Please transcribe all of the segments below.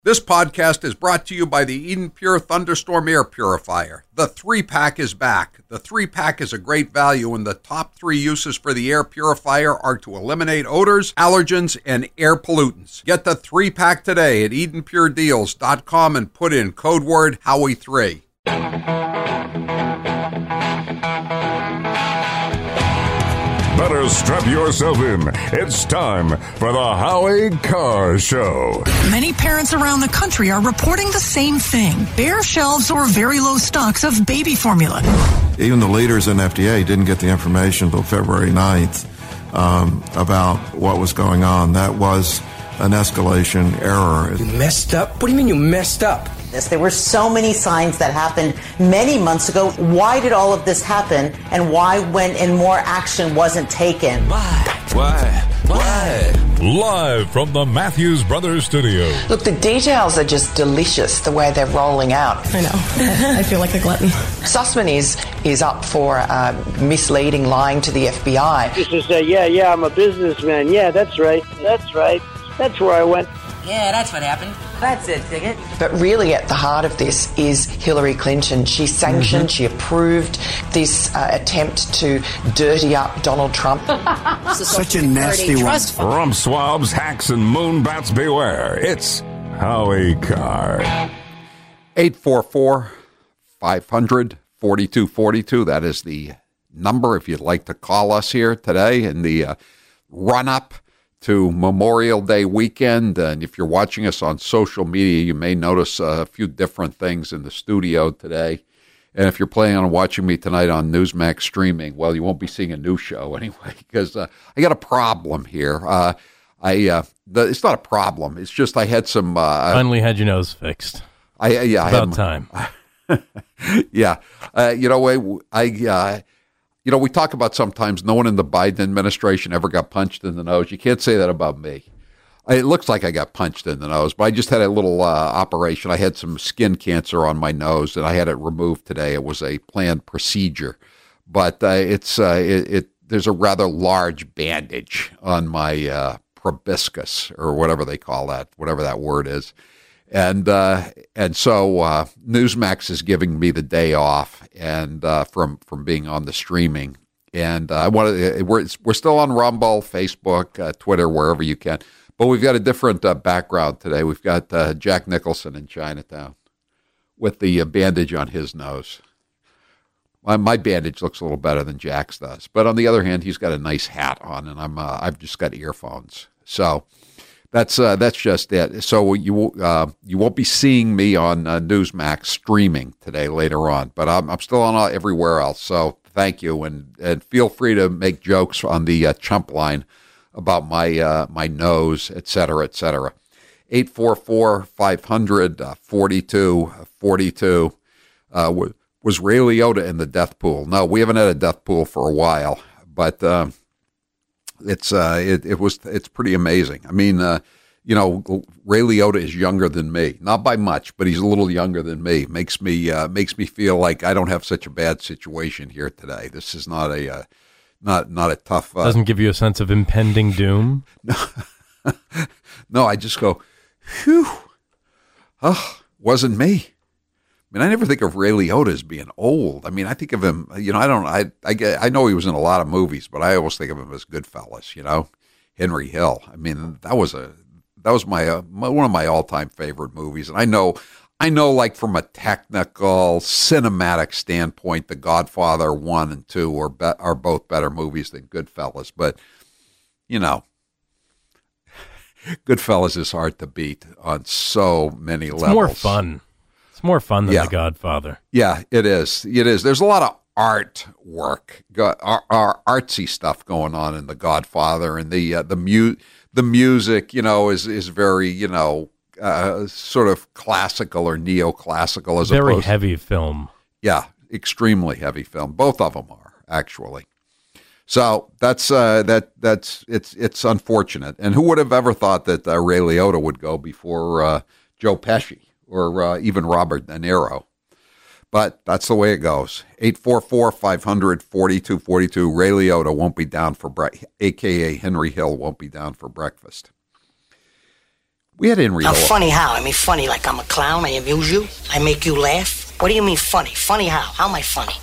This podcast is brought to you by the Eden Pure Thunderstorm Air Purifier. The 3-pack is back. The 3-pack is a great value, and the top 3 uses for the air purifier are to eliminate odors, allergens, and air pollutants. Get the 3-pack today at EdenPureDeals.com and put in code word Howie3. Better strap yourself in. It's time for the Howie Carr Show. Many parents around the country are reporting the same thing. Bare shelves or very low stocks of baby formula. Even the leaders in FDA didn't get the information until February 9th about what was going on. That was an escalation error. You messed up? What do you mean you messed up? There were so many signs that happened many months ago. Why did all of this happen, and why, when and more action wasn't taken? Why? Live from the Matthews Brothers Studio. Look, the details are just delicious, the way they're rolling out. I know. I feel like a glutton. Sussman is up for misleading, lying to the FBI. Just to say, yeah, I'm a businessman. Yeah, that's right. That's where I went. Yeah, that's what happened. That's it, Ticket. But really at the heart of this is Hillary Clinton. She sanctioned, she approved this attempt to dirty up Donald Trump. Such a nasty one. Rump swabs, hacks, and moonbats beware. It's Howie Carr. 844-500-4242. That is the number if you'd like to call us here today in the run-up to Memorial Day weekend. And if you're watching us on social media, you may notice a few different things in the studio today. And if you're planning on watching me tonight on Newsmax streaming, well, you won't be seeing a new show anyway, because I got a problem here. It's not a problem. It's just I had some... Finally had your nose fixed. About time. Yeah. We talk about sometimes no one in the Biden administration ever got punched in the nose. You can't say that about me. It looks like I got punched in the nose, but I just had a little operation. I had some skin cancer on my nose, and I had it removed today. It was a planned procedure, but there's a rather large bandage on my proboscis, or whatever they call that, whatever that word is. And so Newsmax is giving me the day off and from being on the streaming. And we're still on Rumble, Facebook, Twitter, wherever you can. But we've got a different background today. We've got Jack Nicholson in Chinatown with the bandage on his nose. My bandage looks a little better than Jack's does. But on the other hand, he's got a nice hat on, and I've just got earphones. So that's just it. So you won't be seeing me on Newsmax streaming today later on, but I'm still on everywhere else. So thank you, and feel free to make jokes on the chump line about my nose, et cetera, et cetera. 844-500-4242. Was Ray Liotta in the death pool? No, we haven't had a death pool for a while, but it's pretty amazing. I mean, Ray Liotta is younger than me, not by much, but he's a little younger than me. Makes me feel like I don't have such a bad situation here today. This is not a tough. Doesn't give you a sense of impending doom. No, I just go, phew. Oh, wasn't me. I mean, I never think of Ray Liotta as being old. I mean, I think of him, I know he was in a lot of movies, but I always think of him as Goodfellas, Henry Hill. I mean, that was my one of my all-time favorite movies. And I know like from a technical, cinematic standpoint, The Godfather 1 and 2 are both better movies than Goodfellas, but Goodfellas is hard to beat on so many levels. It's more fun. More fun than The Godfather. Yeah, it is. It is. There's a lot of artwork, artsy stuff going on in The Godfather, and the music, is very, sort of classical or neoclassical as very opposed. Heavy film. Yeah, extremely heavy film. Both of them are actually. So it's unfortunate. And who would have ever thought that Ray Liotta would go before Joe Pesci? Or even Robert De Niro. But that's the way it goes. 844-500-4242. Ray Liotta won't be down for a.k.a. Henry Hill won't be down for breakfast. We had Henry Hill. Funny how? I mean, funny like I'm a clown. I amuse you. I make you laugh. What do you mean funny? Funny how? How am I funny?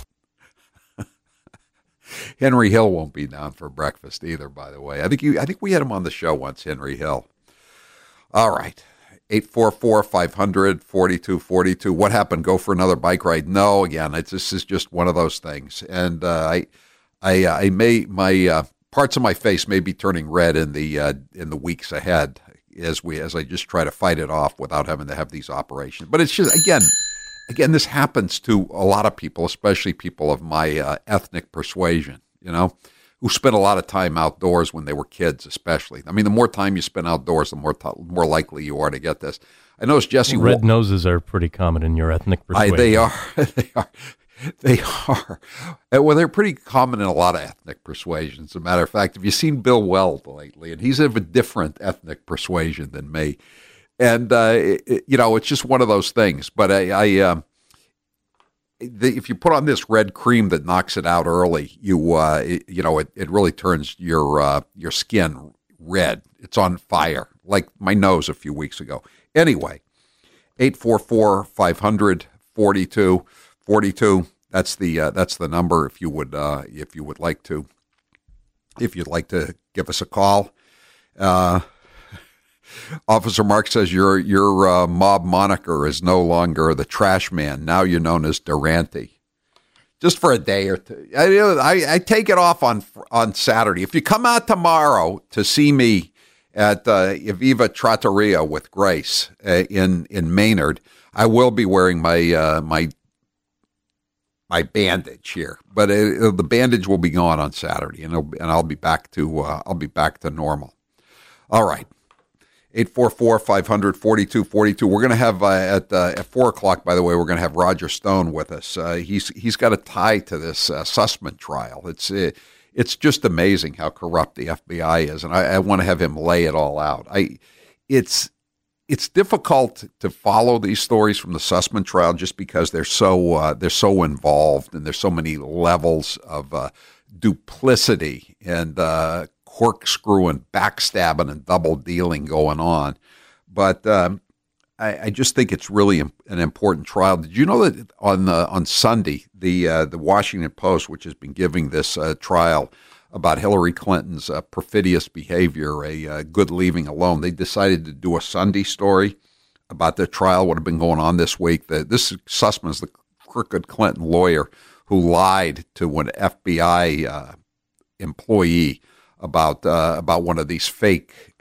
Henry Hill won't be down for breakfast either, by the way. I think we had him on the show once, Henry Hill. All right. 844-500-4242. What happened? Go for another bike ride? No, again, this is just one of those things. And I may parts of my face may be turning red in the weeks ahead as I just try to fight it off without having to have these operations. But it's just again, this happens to a lot of people, especially people of my ethnic persuasion, who spent a lot of time outdoors when they were kids, especially. I mean, the more time you spend outdoors, the more likely you are to get this. I noticed Jesse... Red noses are pretty common in your ethnic persuasion. They are. They are. Well, they're pretty common in a lot of ethnic persuasions. As a matter of fact, have you seen Bill Weld lately? And he's of a different ethnic persuasion than me. And, it's just one of those things. But if you put on this red cream that knocks it out early, it really turns your skin red. It's on fire, like my nose a few weeks ago. Anyway, 844-500-4242. That's the number if you'd like to give us a call. Officer Mark says your mob moniker is no longer the Trash Man. Now you're known as Durante. Just for a day or two. I take it off on Saturday. If you come out tomorrow to see me at Aviva Trattoria with Grace in Maynard, I will be wearing my bandage here, but the bandage will be gone on Saturday, and I'll be back to normal. All right. 844-500-4242. We're going to have at 4:00, by the way, we're going to have Roger Stone with us. He's got a tie to this Sussman trial. It's just amazing how corrupt the FBI is, and I want to have him lay it all out. It's difficult to follow these stories from the Sussman trial just because they're so involved, and there's so many levels of duplicity and corkscrewing, backstabbing, and double dealing going on. But I just think it's really an important trial. Did you know that on Sunday, the Washington Post, which has been giving this trial about Hillary Clinton's perfidious behavior a good leaving alone, they decided to do a Sunday story about the trial, what had been going on this week. This Sussman's the crooked Clinton lawyer who lied to an FBI employee about one of these fake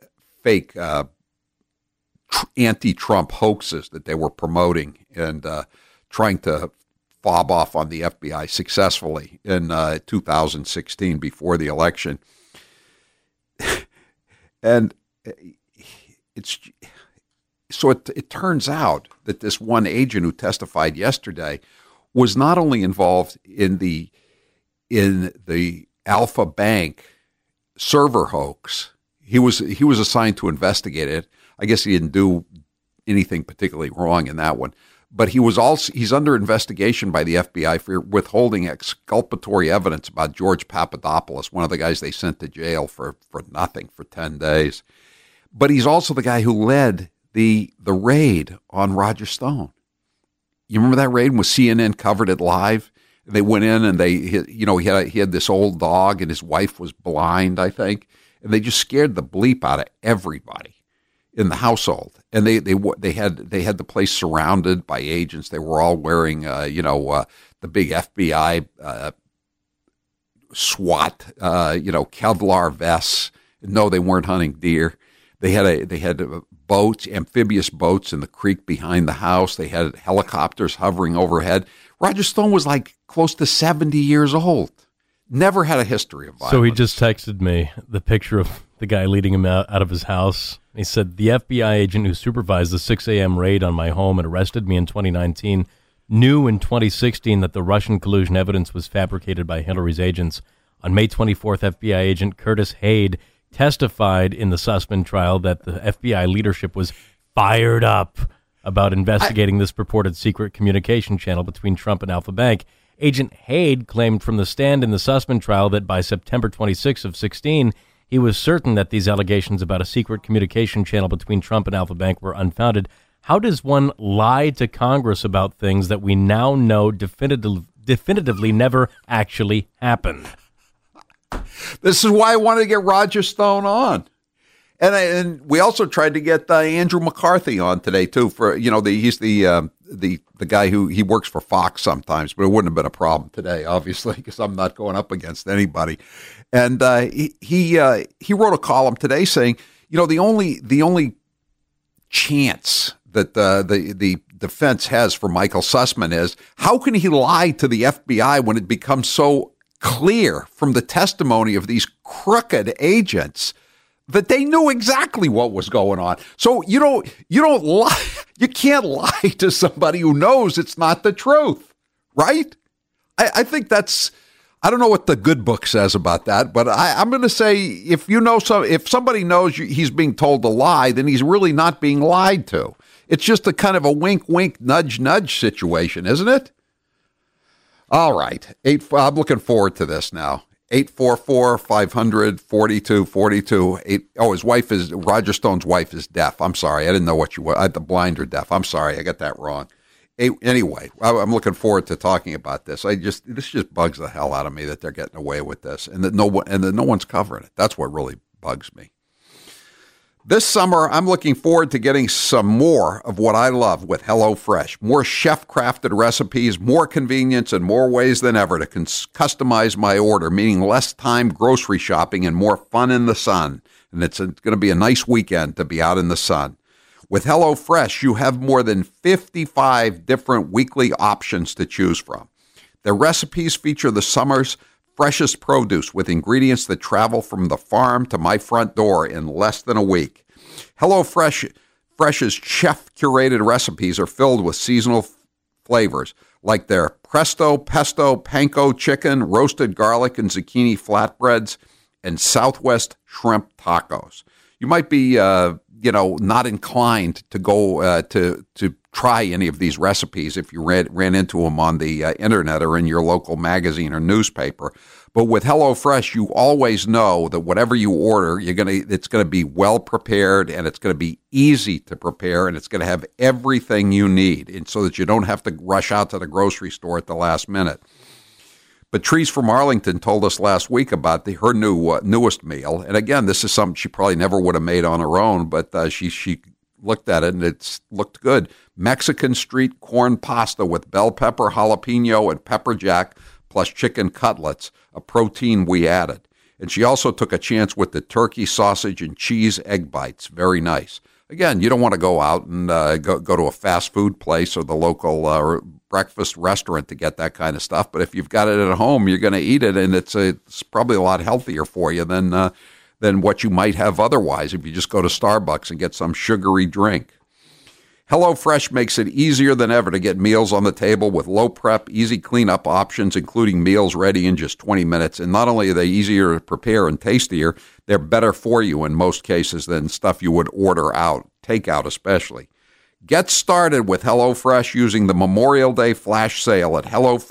anti-Trump hoaxes that they were promoting and trying to fob off on the FBI successfully in 2016 before the election. And it turns out that this one agent who testified yesterday was not only involved in the Alpha Bank server hoax. He was assigned to investigate it. I guess he didn't do anything particularly wrong in that one, but he's under investigation by the FBI for withholding exculpatory evidence about George Papadopoulos, one of the guys they sent to jail for nothing for 10 days. But he's also the guy who led the raid on Roger Stone. You remember that raid when CNN covered it live? They went in and he had this old dog and his wife was blind, I think, and they just scared the bleep out of everybody in the household. And they had the place surrounded by agents. They were all wearing the big FBI SWAT Kevlar vests. No, they weren't hunting deer. They had boats, amphibious boats in the creek behind the house. They had helicopters hovering overhead. Roger Stone was like close to 70 years old. Never had a history of violence. So he just texted me the picture of the guy leading him out of his house. He said, the FBI agent who supervised the 6 a.m. raid on my home and arrested me in 2019 knew in 2016 that the Russian collusion evidence was fabricated by Hillary's agents. On May 24th, FBI agent Curtis Haid testified in the Sussman trial that the FBI leadership was fired up about investigating this purported secret communication channel between Trump and Alpha Bank. Agent Haid claimed from the stand in the Sussman trial that by September 26 of 16, He was certain that these allegations about a secret communication channel between Trump and Alfa Bank were unfounded. How does one lie to Congress about things that we now know definitively never actually happened? This is why I wanted to get Roger Stone on. And we also tried to get Andrew McCarthy on today, too, for, he's the guy who he works for Fox sometimes, but it wouldn't have been a problem today, obviously, because I'm not going up against anybody. And he wrote a column today saying, the only chance that the defense has for Michael Sussman is, how can he lie to the FBI when it becomes so clear from the testimony of these crooked agents that they knew exactly what was going on? So you don't lie. You can't lie to somebody who knows it's not the truth, right? I think that's, I don't know what the good book says about that, but I'm going to say if somebody knows he's being told to lie, then he's really not being lied to. It's just a kind of a wink, wink, nudge, nudge situation, isn't it? All right. I'm looking forward to this now. 844-500-4242. Roger Stone's wife is deaf. I'm sorry. I didn't know what you were. The blind or deaf. I'm sorry. I got that wrong. Anyway, I'm looking forward to talking about this. This just bugs the hell out of me that they're getting away with this and that no one's covering it. That's what really bugs me. This summer, I'm looking forward to getting some more of what I love with HelloFresh. More chef-crafted recipes, more convenience, and more ways than ever to customize my order, meaning less time grocery shopping and more fun in the sun. And it's going to be a nice weekend to be out in the sun. With HelloFresh, you have more than 55 different weekly options to choose from. Their recipes feature the summer's freshest produce with ingredients that travel from the farm to my front door in less than a week. HelloFresh's chef-curated recipes are filled with seasonal flavors like their presto, pesto, panko chicken, roasted garlic and zucchini flatbreads, and Southwest shrimp tacos. You might be, not inclined to go to try any of these recipes if you ran into them on the internet or in your local magazine or newspaper. But with HelloFresh, you always know that whatever you order, it's going to be well prepared, and it's going to be easy to prepare, and it's going to have everything you need, and so that you don't have to rush out to the grocery store at the last minute. Patrice from Arlington told us last week about her newest meal, and again, this is something she probably never would have made on her own, but she looked at it and it looked good. Mexican street corn pasta with bell pepper, jalapeno, and pepper jack, plus chicken cutlets, a protein we added. And she also took a chance with the turkey, sausage, and cheese egg bites. Very nice. Again, you don't want to go out and go to a fast food place or the local breakfast restaurant to get that kind of stuff. But if you've got it at home, you're going to eat it, and it's probably a lot healthier for you than what you might have otherwise if you just go to Starbucks and get some sugary drink. HelloFresh makes it easier than ever to get meals on the table with low prep, easy cleanup options, including meals ready in just 20 minutes. And not only are they easier to prepare and tastier, they're better for you in most cases than stuff you would order out, takeout especially. Get started with HelloFresh using the Memorial Day flash sale at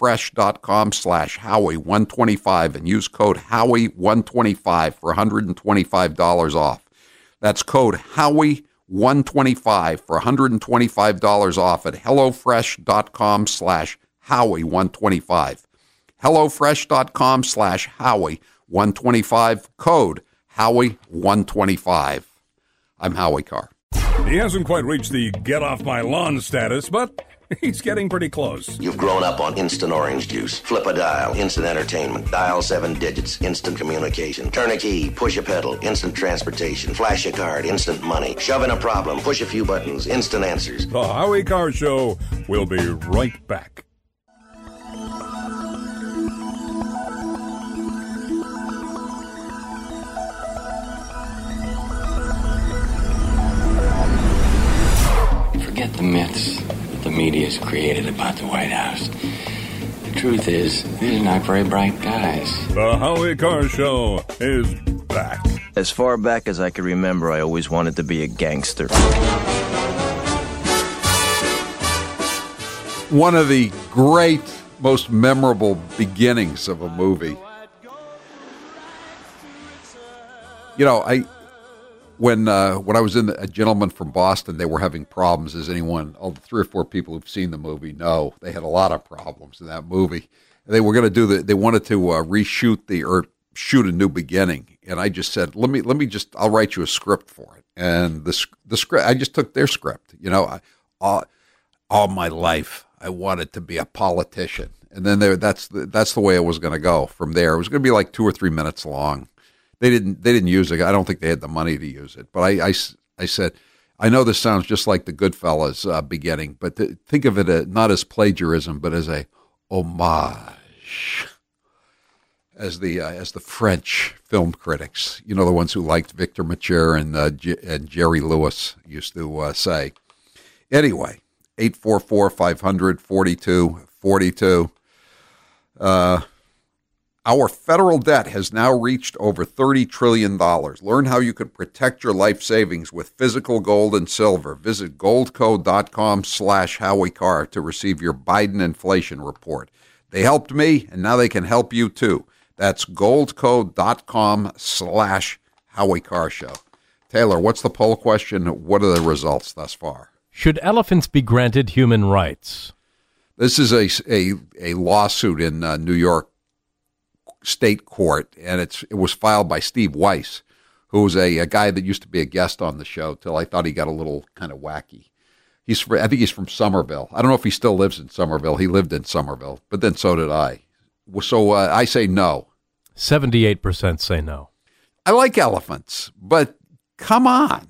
HelloFresh.com/Howie125 and use code Howie125 for $125 off. That's code Howie125 for $125 off at HelloFresh.com/Howie125. HelloFresh.com/Howie125, code Howie125. I'm Howie Carr. He hasn't quite reached the get off my lawn status, but he's getting pretty close. You've grown up on instant orange juice. Flip a dial, instant entertainment. Dial 7 digits, instant communication. Turn a key, push a pedal, instant transportation. Flash a card, instant money. Shove in a problem, push a few buttons, instant answers. The Howie Carr Show will be right back. Forget the myths that the media's created about the White House. The truth is, these are not very bright guys. The Howie Carr Show is back. As far back as I can remember, I always wanted to be a gangster. One of the great, most memorable beginnings of a movie. When I was in A Gentleman from Boston, they were having problems, as all the 3 or 4 people who've seen the movie know. They had a lot of problems in that movie. They were going to they wanted to reshoot shoot a new beginning, and I just said, I'll write you a script for it. And the script, I just took their script. All my life I wanted to be a politician, and then that's the way it was going to go from there. It was going to be like 2 or 3 minutes long. They didn't use it. I don't think they had the money to use it. But I said, I know this sounds just like the Goodfellas beginning, but think of it not as plagiarism, but as a homage, as the French film critics, the ones who liked Victor Mature and Jerry Lewis used to say. Anyway, 844-500-4242. Our federal debt has now reached over $30 trillion. Learn how you can protect your life savings with physical gold and silver. Visit goldco.com/Howie Carr to receive your Biden inflation report. They helped me, and now they can help you too. That's goldco.com/Howie Carr Show. Taylor, what's the poll question? What are the results thus far? Should elephants be granted human rights? This is a lawsuit in New York State Court, and it was filed by Steve Weiss, who was a guy that used to be a guest on the show till I thought he got a little kind of wacky. I think he's from Somerville. I don't know if he still lives in Somerville. He lived in Somerville, but then so did I. So I say no. 78% say no. I like elephants, but come on.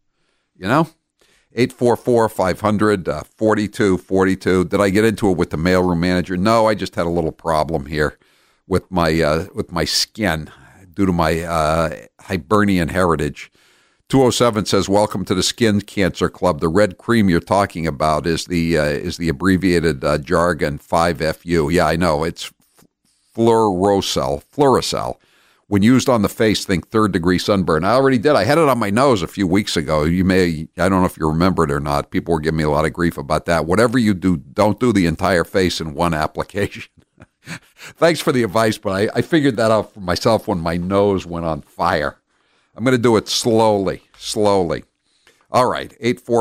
844-500-4242. Did I get into it with the mailroom manager? No, I just had a little problem here with my skin due to my Hibernian heritage. 207 says, "Welcome to the Skin Cancer Club. The red cream you're talking about is the abbreviated jargon 5FU. Yeah, I know. It's Fluorocell. When used on the face, think 3rd-degree sunburn. I already did. I had it on my nose a few weeks ago. I don't know if you remember it or not. People were giving me a lot of grief about that. Whatever you do, don't do the entire face in one application." Thanks for the advice, but I figured that out for myself when my nose went on fire. I'm going to do it slowly. All right,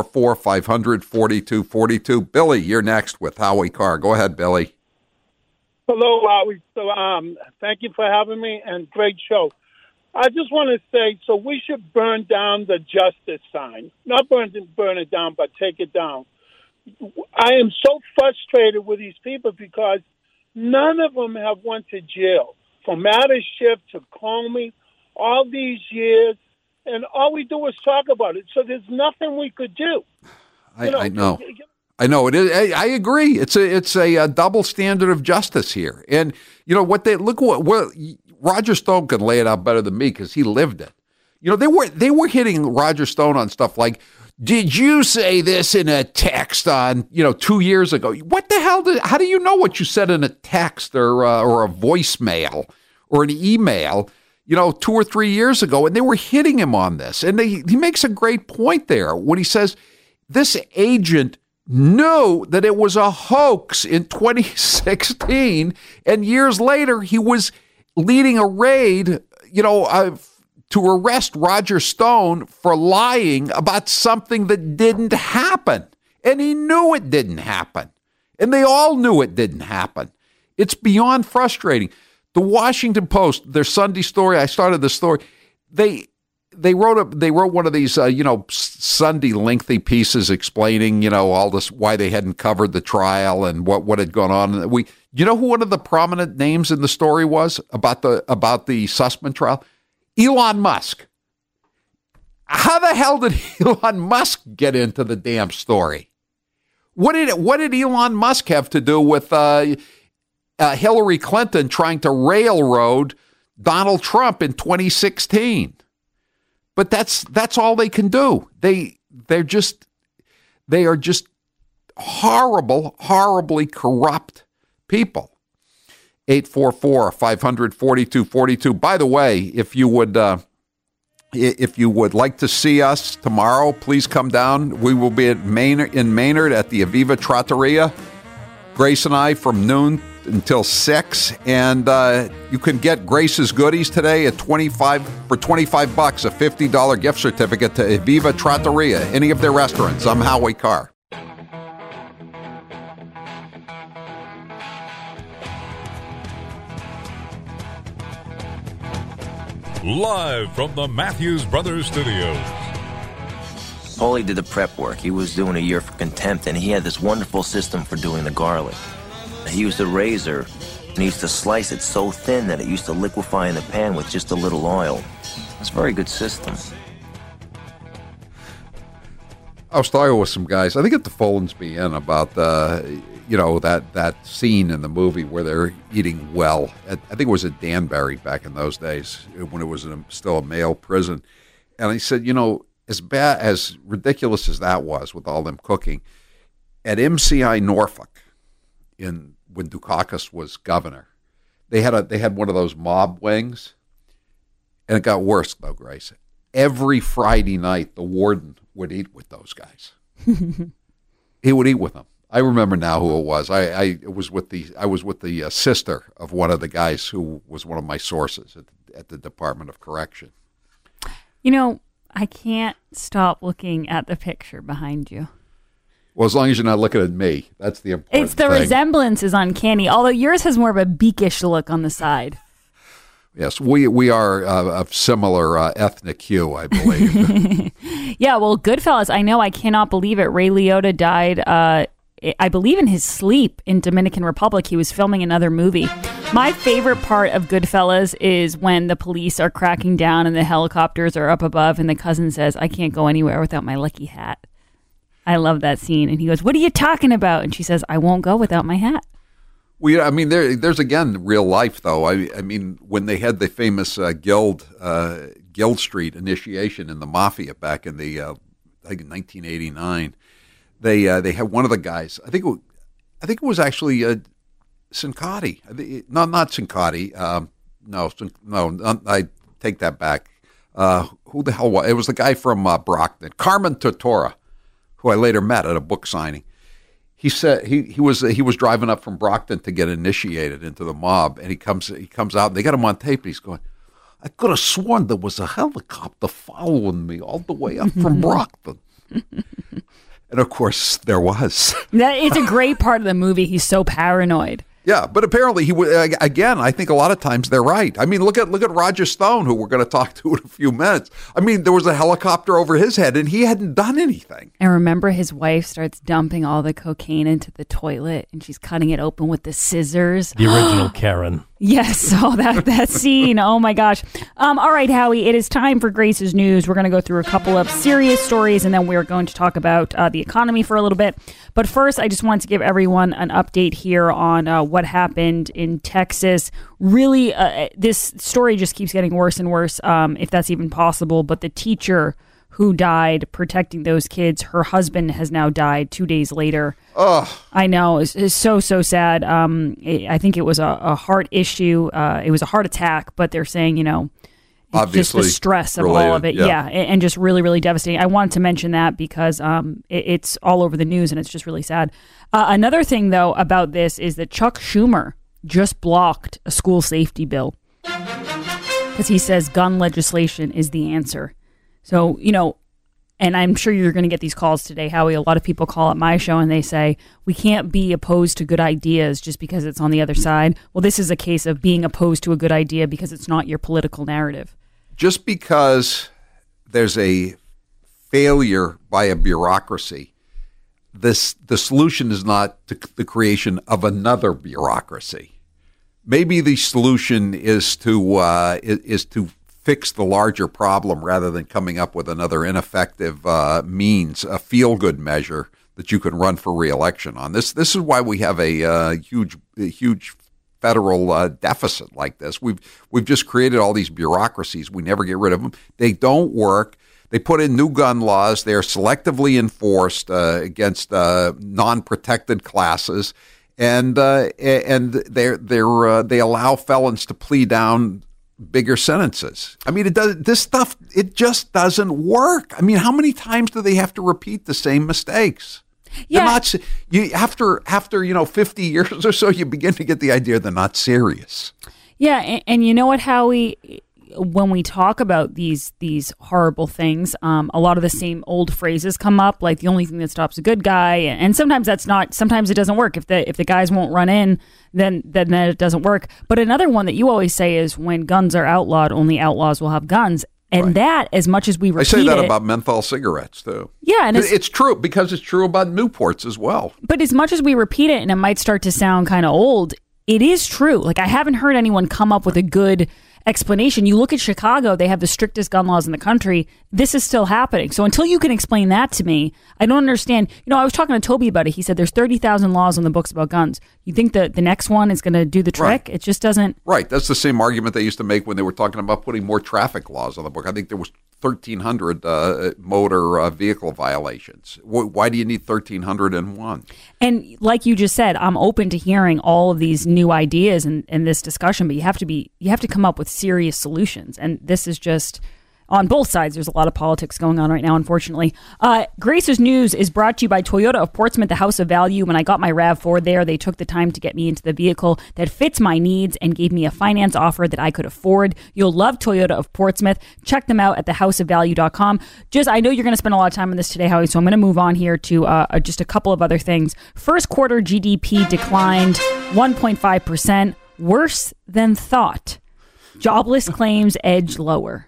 844-500-4242. Billy, you're next with Howie Carr. Go ahead, Billy. Hello, Howie. So, thank you for having me, and great show. I just want to say, so we should burn down the justice sign. Not burn it down, but take it down. I am so frustrated with these people because none of them have went to jail. From Schiff to Comey, all these years, and all we do is talk about it. So there's nothing we could do. I know. I know it is. I agree. It's a double standard of justice here. And what Roger Stone can lay it out better than me because he lived it. They were hitting Roger Stone on stuff like, "Did you say this in a text on 2 years ago?" What the hell? How do you know what you said in a text or a voicemail or an email? 2 or 3 years ago, and they were hitting him on this. And he makes a great point there when he says this agent knew that it was a hoax in 2016, and years later he was leading a raid, to arrest Roger Stone for lying about something that didn't happen. And he knew it didn't happen. And they all knew it didn't happen. It's beyond frustrating. The Washington Post, their Sunday story, I started the story, they wrote one of these, Sunday lengthy pieces explaining, all this, why they hadn't covered the trial and what had gone on. Who one of the prominent names in the story was about the Sussman trial? Elon Musk. How the hell did Elon Musk get into the damn story? What did Elon Musk have to do with Hillary Clinton trying to railroad Donald Trump in 2016? But that's all they can do. They are just horribly corrupt people. 844-500-4242. By the way, if you would like to see us tomorrow, please come down. We will be in Maynard at the Aviva Trattoria. Grace and I from noon until 6, and you can get Grace's Goodies today at $25 a $50 gift certificate to Viva Trattoria, any of their restaurants. I'm Howie Carr. Live from the Matthews Brothers Studios. Paulie did the prep work. He was doing a year for contempt, and he had this wonderful system for doing the garlic. He used a razor, and he used to slice it so thin that it used to liquefy in the pan with just a little oil. It's a very good system. I was talking with some guys, I think at the Folensby Inn, about that scene in the movie where they're eating well. I think it was at Danbury back in those days when it was still a male prison. And I said, as ridiculous as that was with all them cooking, at MCI Norfolk, when Dukakis was governor, they had one of those mob wings, and it got worse though, Grace. Every Friday night, the warden would eat with those guys. He would eat with them. I remember now who it was. I was with the sister of one of the guys who was one of my sources at the Department of Correction. I can't stop looking at the picture behind you. Well, as long as you're not looking at me, that's the important thing. It's the resemblance is uncanny, although yours has more of a beakish look on the side. Yes, we are of similar ethnic hue, I believe. Yeah, well, Goodfellas, I cannot believe it. Ray Liotta died, I believe, in his sleep in Dominican Republic. He was filming another movie. My favorite part of Goodfellas is when the police are cracking down and the helicopters are up above and the cousin says, "I can't go anywhere without my lucky hat." I love that scene. And he goes, "What are you talking about?" And she says, "I won't go without my hat." There's again real life though. I mean, when they had the famous Guild Street initiation in the mafia back in the I think in 1989, they had one of the guys. I think it was actually Cincotti. Not Cincotti. No, I take that back. Who the hell was it? Was the guy from Brockton, Carmen Tortora, who I later met at a book signing. He said he was driving up from Brockton to get initiated into the mob, and he comes out, and they got him on tape. And he's going, "I could have sworn there was a helicopter following me all the way up from Brockton." And of course, there was. It's a great part of the movie. He's so paranoid. Yeah, but apparently he would. Again, I think a lot of times they're right. I mean, look at Roger Stone, who we're going to talk to in a few minutes. I mean, there was a helicopter over his head, and he hadn't done anything. And remember, his wife starts dumping all the cocaine into the toilet, and she's cutting it open with the scissors. The original Karen. Yes, that scene. Oh my gosh. All right, Howie, it is time for Grace's News. We're going to go through a couple of serious stories, and then we're going to talk about the economy for a little bit. But first, I just want to give everyone an update here on what happened in Texas. Really, this story just keeps getting worse and worse, if that's even possible. But the teacher who died protecting those kids, her husband has now died 2 days later. Oh, I know. It's so sad. I think it was a heart issue. It was a heart attack, but they're saying, obviously just the stress of related, all of it. Yeah. And just really, really devastating. I wanted to mention that because it's all over the news and it's just really sad. Another thing, though, about this is that Chuck Schumer just blocked a school safety bill because he says gun legislation is the answer. So, and I'm sure you're going to get these calls today, Howie. A lot of people call at my show and they say, we can't be opposed to good ideas just because it's on the other side. Well, this is a case of being opposed to a good idea because it's not your political narrative. Just because there's a failure by a bureaucracy, the solution is not the creation of another bureaucracy. Maybe the solution is to fix the larger problem rather than coming up with another ineffective means, a feel-good measure that you can run for re-election on. This is why we have a huge federal deficit like this. We've just created all these bureaucracies. We never get rid of them. They don't work. They put in new gun laws. They're selectively enforced against non-protected classes, and they allow felons to plea down bigger sentences. I mean, it just doesn't work. I mean, how many times do they have to repeat the same mistakes? Yeah. After 50 years or so, you begin to get the idea they're not serious. Yeah, and you know what, Howie? When we talk about these horrible things, a lot of the same old phrases come up, like the only thing that stops a good guy, and sometimes that's not. Sometimes it doesn't work. If the guys won't run in, then it doesn't work. But another one that you always say is when guns are outlawed, only outlaws will have guns. And that, as much as we repeat I say that about menthol cigarettes, too. Yeah. And it's true, because it's true about Newports as well. But as much as we repeat it, and it might start to sound kind of old, it is true. Like, I haven't heard anyone come up with a good explanation. You look at Chicago, they have the strictest gun laws in the country. This is still happening. So until you can explain that to me, I don't understand. I was talking to Toby about it. He said there's 30,000 laws on the books about guns. You think that the next one is going to do the trick? Right. It just doesn't. Right. That's the same argument they used to make when they were talking about putting more traffic laws on the book. I think there was 1,300 motor vehicle violations. Why do you need 1,301? And like you just said, I'm open to hearing all of these new ideas in this discussion, but you have to come up with serious solutions. And this is just on both sides. There's a lot of politics going on right now, unfortunately. Gracer's News is brought to you by Toyota of Portsmouth, the house of value. When I got my RAV4 there, they took the time to get me into the vehicle that fits my needs and gave me a finance offer that I could afford. You'll love Toyota of Portsmouth. Check them out at thehouseofvalue.com. I know you're going to spend a lot of time on this today, Howie, so I'm going to move on here to just a couple of other things. First quarter GDP declined 1.5%, worse than thought. Jobless claims edge lower.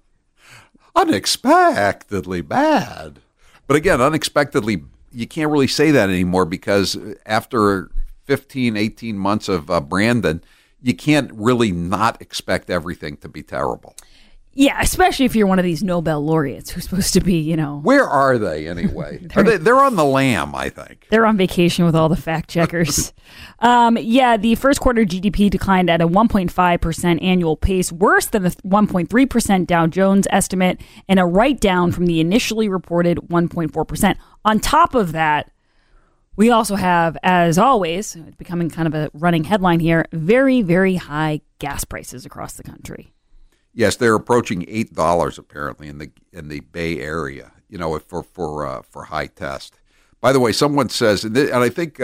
Unexpectedly bad. But again, unexpectedly, you can't really say that anymore, because after 15, 18 months of Brandon, you can't really not expect everything to be terrible. Yeah, especially if you're one of these Nobel laureates who's supposed to be, Where are they anyway? They're on the lam, I think. They're on vacation with all the fact checkers. The first quarter GDP declined at a 1.5% annual pace, worse than the 1.3% Dow Jones estimate, and a write-down from the initially reported 1.4%. On top of that, we also have, as always, becoming kind of a running headline here, very, very high gas prices across the country. Yes, they're approaching $8 apparently in the Bay Area. For high test. By the way, someone says, and I think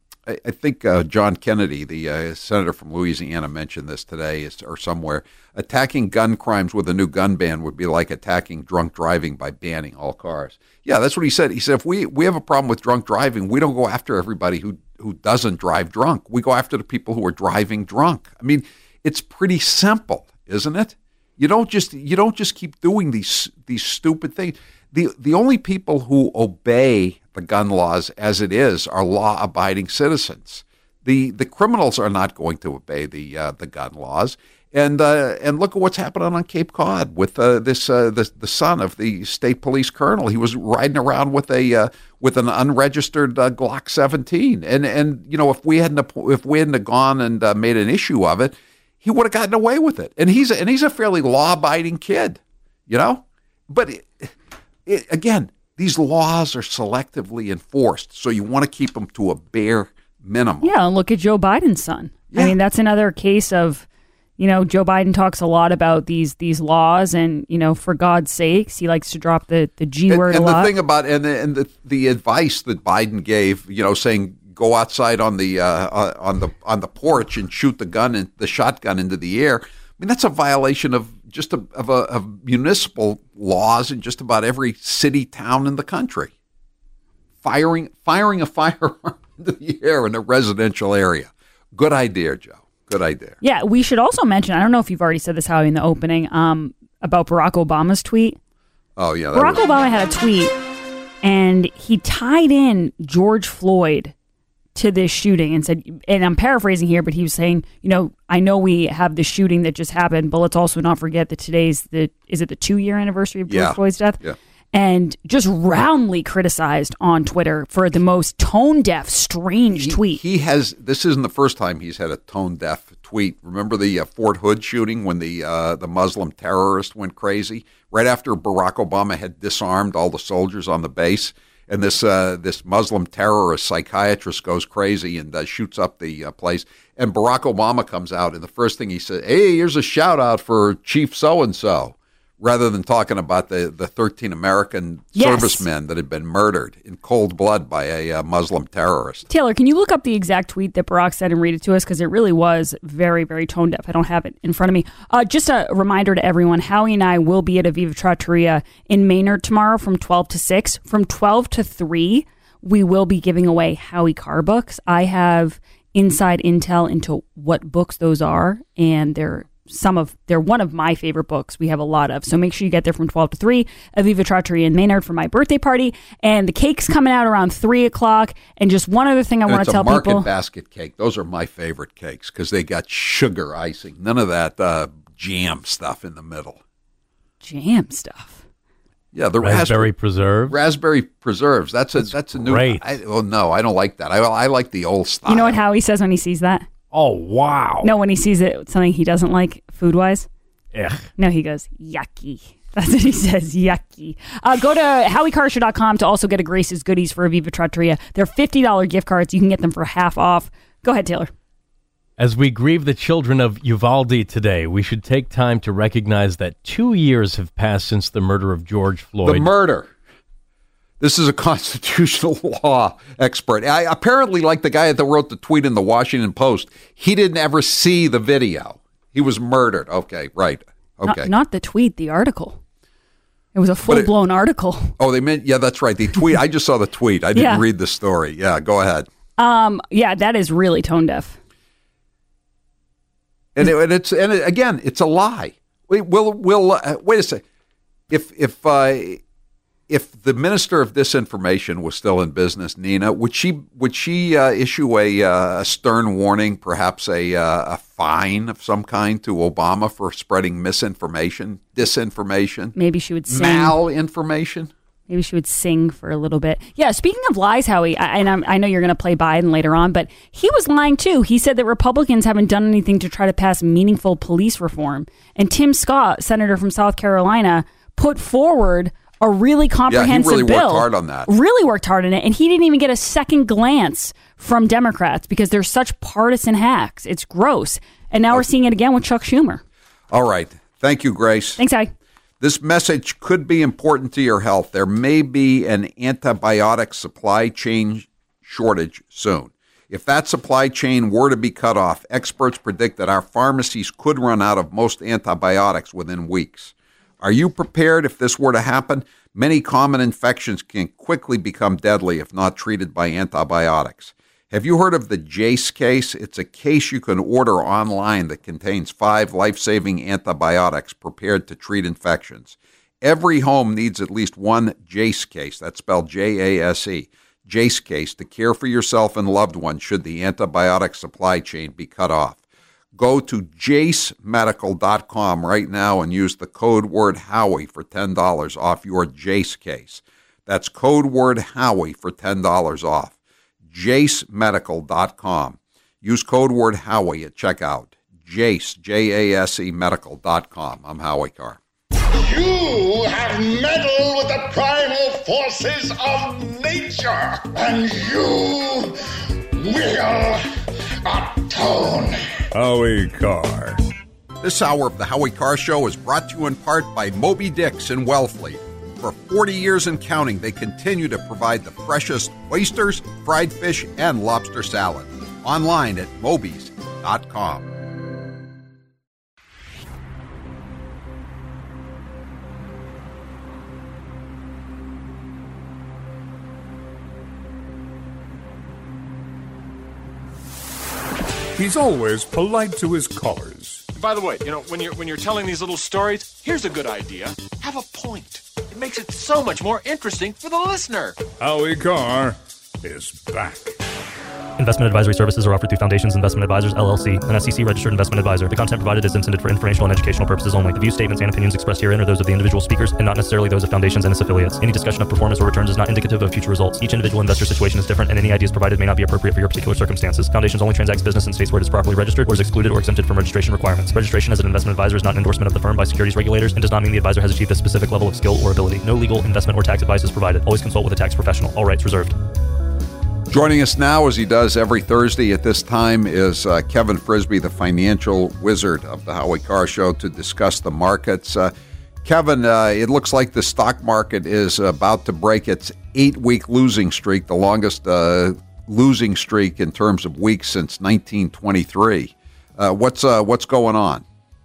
John Kennedy, the senator from Louisiana, mentioned this today or somewhere. Attacking gun crimes with a new gun ban would be like attacking drunk driving by banning all cars. Yeah, that's what he said. He said if we have a problem with drunk driving, we don't go after everybody who doesn't drive drunk. We go after the people who are driving drunk. I mean, it's pretty simple, isn't it? You don't just keep doing these stupid things. The only people who obey the gun laws as it is are law-abiding citizens. The criminals are not going to obey the gun laws. And look at what's happening on Cape Cod with the son of the state police colonel. He was riding around with an unregistered Glock 17. And if we hadn't gone and made an issue of it, he would have gotten away with it. And he's a fairly law-abiding kid, But again, these laws are selectively enforced, so you want to keep them to a bare minimum. Yeah, and look at Joe Biden's son. Yeah. I mean, that's another case of, Joe Biden talks a lot about these laws, and for God's sakes, he likes to drop the G word a lot. And the thing about the advice that Biden gave, saying, go outside on the porch and shoot the shotgun into the air. I mean, that's a violation of municipal laws in just about every city, town in the country. Firing a firearm into the air in a residential area. Good idea, Joe. Good idea. Yeah, we should also mention, I don't know if you've already said this, Howie, in the opening, about Barack Obama's tweet. Oh, yeah. Barack Obama had a tweet, and he tied in George Floyd to this shooting and said, and I'm paraphrasing here, but he was saying, I know we have the shooting that just happened, but let's also not forget that today's is it the 2-year anniversary of George Floyd's death? Yeah. And just roundly criticized on Twitter for the most tone-deaf, strange tweet. This isn't the first time he's had a tone-deaf tweet. Remember the Fort Hood shooting when the Muslim terrorist went crazy? Right after Barack Obama had disarmed all the soldiers on the base, and this Muslim terrorist psychiatrist goes crazy and shoots up the place. And Barack Obama comes out, and the first thing he said, "Hey, here's a shout-out for Chief So-and-so." rather than talking about the 13 American servicemen that had been murdered in cold blood by a Muslim terrorist. Taylor, can you look up the exact tweet that Barack said and read it to us? Because it really was very, very tone deaf. I don't have it in front of me. Just a reminder to everyone, Howie and I will be at Aviva Trattoria in Maynard tomorrow from 12 to 6. From 12 to 3, we will be giving away Howie Carr books. I have inside intel into what books those are, and they're one of my favorite books. We have a lot of. So make sure you get there from 12 to 3. Aviva Trattoria in Maynard for my birthday party. And the cake's coming out around 3 o'clock. And just one other thing I want to tell people. It's a market basket cake. Those are my favorite cakes because they got sugar icing. None of that jam stuff in the middle. Jam stuff? Yeah, the raspberry preserves. Raspberry preserves. That's a new. Great. No, I don't like that. I like the old style. You know what Howie says when he sees that? Oh, wow. No, when he sees it, something he doesn't like food-wise. Ugh. No, he goes, yucky. That's what he says, yucky. Go to HowieCarrshow.com to also get a Grace's Goodies for Aviva Trattoria. They're $50 gift cards. You can get them for half off. Go ahead, Taylor. As we grieve the children of Uvalde today, we should take time to recognize that 2 years have passed since the murder of George Floyd. The murder. This is a constitutional law expert. Apparently, like the guy that wrote the tweet in the Washington Post, he didn't ever see the video. He was murdered. Okay, right. Okay. Not the tweet, the article. It was a full-blown article. Oh, they meant, yeah, that's right. The tweet. I just saw the tweet. I didn't read the story. Yeah, go ahead. Yeah, that is really tone deaf. And again, it's a lie. Wait a second. If the Minister of Disinformation was still in business, Nina, would she issue a stern warning, perhaps a fine of some kind to Obama for spreading misinformation, disinformation? Maybe she would sing. Malinformation? Maybe she would sing for a little bit. Yeah, speaking of lies, Howie, I know you're going to play Biden later on, but he was lying too. He said that Republicans haven't done anything to try to pass meaningful police reform. And Tim Scott, senator from South Carolina, put forward a really comprehensive bill. Yeah, he really worked hard on that. Really worked hard on it. And he didn't even get a second glance from Democrats because they're such partisan hacks. It's gross. And now we're seeing it again with Chuck Schumer. All right. Thank you, Grace. Thanks, Howie. This message could be important to your health. There may be an antibiotic supply chain shortage soon. If that supply chain were to be cut off, experts predict that our pharmacies could run out of most antibiotics within weeks. Are you prepared if this were to happen? Many common infections can quickly become deadly if not treated by antibiotics. Have you heard of the Jace case? It's a case you can order online that contains 5 life-saving antibiotics prepared to treat infections. Every home needs at least one Jace case, that's spelled J-A-S-E, Jace case to care for yourself and loved ones should the antibiotic supply chain be cut off. Go to jacemedical.com right now and use the code word Howie for $10 off your Jace case. That's code word Howie for $10 off. jacemedical.com. Use code word Howie at checkout. Jace, J-A-S-E, medical.com. I'm Howie Carr. You have meddled with the primal forces of nature, and you will atone. Howie Carr. This hour of the Howie Carr Show is brought to you in part by Moby Dix in Wellfleet. For 40 years and counting, they continue to provide the freshest oysters, fried fish, and lobster salad. Online at mobies.com. He's always polite to his callers. By the way, when you're telling these little stories, here's a good idea. Have a point. It makes it so much more interesting for the listener. Howie Carr is back. Investment advisory services are offered through Foundations Investment Advisors, LLC, an SEC-registered investment advisor. The content provided is intended for informational and educational purposes only. The views, statements, and opinions expressed herein are those of the individual speakers and not necessarily those of Foundations and its affiliates. Any discussion of performance or returns is not indicative of future results. Each individual investor situation is different, and any ideas provided may not be appropriate for your particular circumstances. Foundations only transacts business in states where it is properly registered or is excluded or exempted from registration requirements. Registration as an investment advisor is not an endorsement of the firm by securities regulators and does not mean the advisor has achieved a specific level of skill or ability. No legal, investment, or tax advice is provided. Always consult with a tax professional. All rights reserved. Joining us now, as he does every Thursday at this time, is Kevin Frisby, the financial wizard of the Howie Carr Show, to discuss the markets. Kevin, it looks like the stock market is about to break its 8-week losing streak, the longest losing streak in terms of weeks since 1923. What's going on?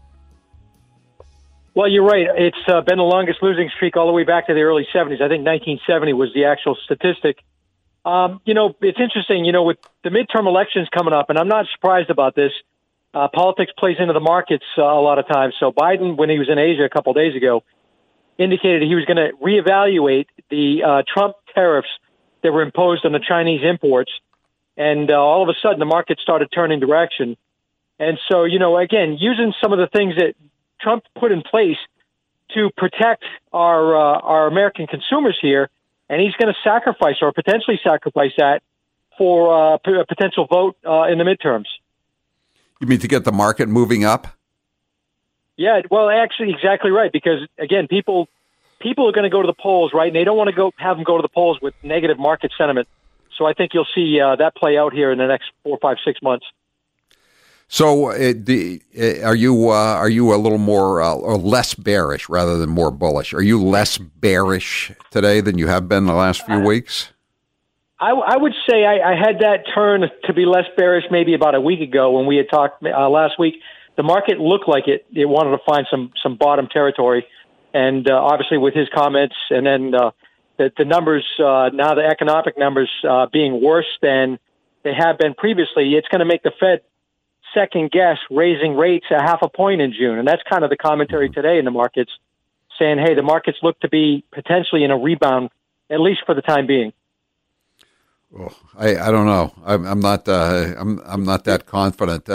Well, you're right. It's been the longest losing streak all the way back to the early 70s. I think 1970 was the actual statistic. It's interesting, with the midterm elections coming up, and I'm not surprised about this. Politics plays into the markets a lot of times. So Biden, when he was in Asia a couple of days ago, indicated he was going to reevaluate the Trump tariffs that were imposed on the Chinese imports. And all of a sudden, the market started turning direction. And so, again, using some of the things that Trump put in place to protect our American consumers here, and he's going to sacrifice or potentially sacrifice that for a potential vote in the midterms. You mean to get the market moving up? Yeah, well, actually, exactly right. Because again, people are going to go to the polls, right? And they don't want to have them go to the polls with negative market sentiment. So I think you'll see that play out here in the next 4, 5, 6 months. So, are you a little more or less bearish rather than more bullish? Are you less bearish today than you have been the last few weeks? I would say I had that turn to be less bearish maybe about a week ago when we had talked last week. The market looked like it wanted to find some bottom territory, and obviously with his comments, and then the numbers now, the economic numbers being worse than they have been previously, it's going to make the Fed second guess raising rates a half a point in June. And that's kind of the commentary today in the markets, saying, hey, the markets look to be potentially in a rebound, at least for the time being. Oh, I don't know. I'm not that confident.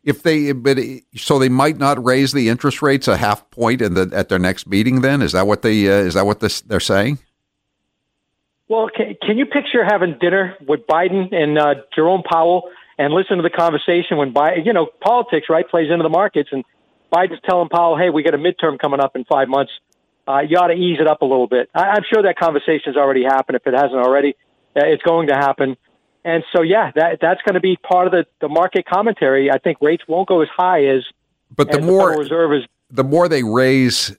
So they might not raise the interest rates a half point at their next meeting. Then is that what they're saying? Well, can you picture having dinner with Biden and Jerome Powell and listen to the conversation when politics, right, plays into the markets, and Biden's telling Powell, hey, we got a midterm coming up in 5 months. You ought to ease it up a little bit. I'm sure that conversation's already happened. If it hasn't already, it's going to happen. And so, yeah, that's going to be part of the market commentary. I think rates won't go as high as the Federal Reserve is. The more they raise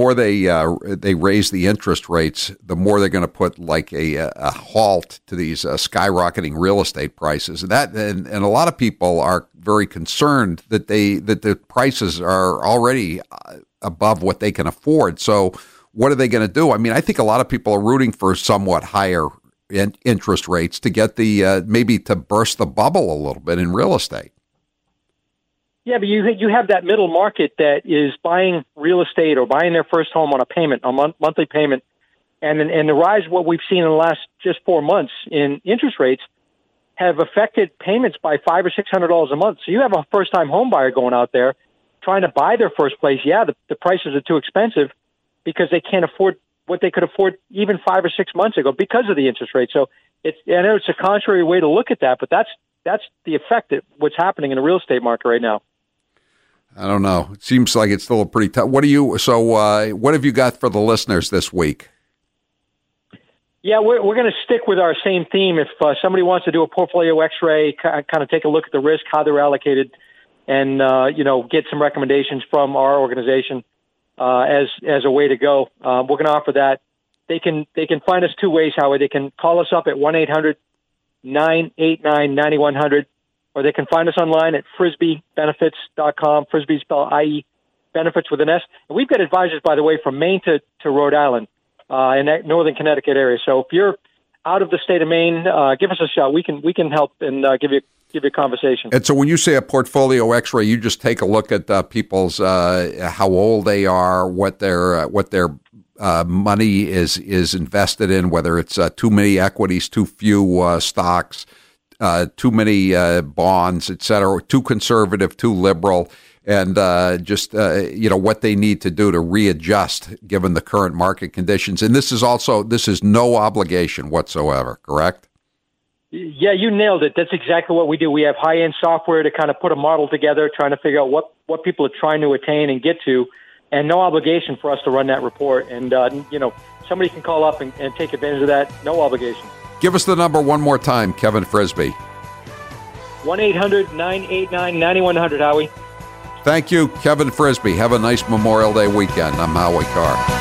the interest rates, the more they're going to put like a halt to these skyrocketing real estate prices. And a lot of people are very concerned that the prices are already above what they can afford. So what are they going to do? I mean, I think a lot of people are rooting for somewhat higher interest rates to get maybe to burst the bubble a little bit in real estate. Yeah, but you have that middle market that is buying real estate or buying their first home on a monthly payment, and the rise of what we've seen in the last just 4 months in interest rates have affected payments by $500 or $600 a month. So you have a first-time home buyer going out there trying to buy their first place. Yeah, the prices are too expensive because they can't afford what they could afford even 5 or 6 months ago because of the interest rate. So I know it's a contrary way to look at that, but that's the effect of what's happening in the real estate market right now. I don't know. It seems like it's still pretty tough. What have you got for the listeners this week? Yeah, we're going to stick with our same theme. If somebody wants to do a portfolio X-ray, kind of take a look at the risk, how they're allocated, and get some recommendations from our organization as a way to go, we're going to offer that. They can find us two ways, Howard. They can call us up at 1-800-989-9100. Or they can find us online at frisbeebenefits.com. Frisbee spelled I-E, benefits with an S. And we've got advisors, by the way, from Maine to Rhode Island in that northern Connecticut area. So if you're out of the state of Maine, give us a shout. We can help and give you a conversation. And so when you say a portfolio X-ray, you just take a look at people's how old they are, what their money is invested in, whether it's too many equities, too few stocks, too many bonds, et cetera, too conservative, too liberal, and what they need to do to readjust given the current market conditions. And this is no obligation whatsoever, correct? Yeah, you nailed it. That's exactly what we do. We have high-end software to kind of put a model together, trying to figure out what people are trying to attain and get to, and no obligation for us to run that report. And, somebody can call up and take advantage of that. No obligation. Give us the number one more time, Kevin Frisbee. 1-800-989-9100, Howie. Thank you, Kevin Frisbee. Have a nice Memorial Day weekend. I'm Howie Carr.